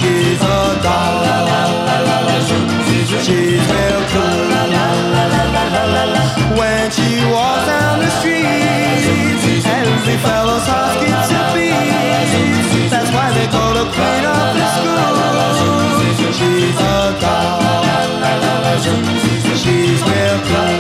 She's a doll. She's real cool. When she walks down the street, every fellow's heart skips a beat. That's why they call her queen of the school. She's a doll. She's real cool.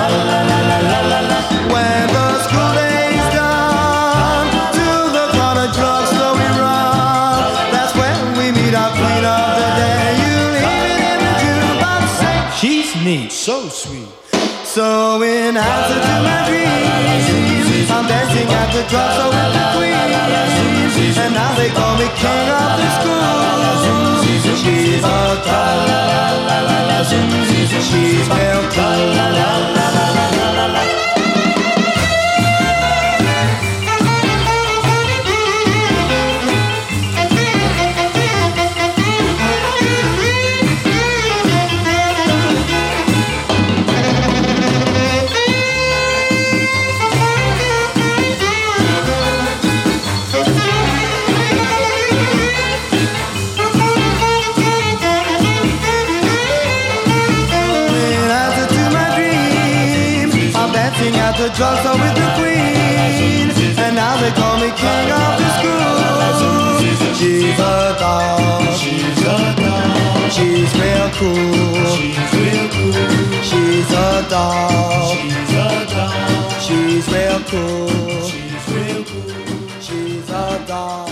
When the school day's done, to the corner drugstore we run. That's when we meet our queen of the day. You'll hear it in the jukebox say, she's neat, so sweet. So in answer to my dreams, I'm dancing at the drugstore with the queen. And now they call me king of the school. She's a doll. She's real cool. At the drugstore with the queen, and now they call me king of the school. She's a doll. She's a doll. She's real cool. She's real cool. She's a doll. She's a doll. She's real cool. She's real cool. She's a doll.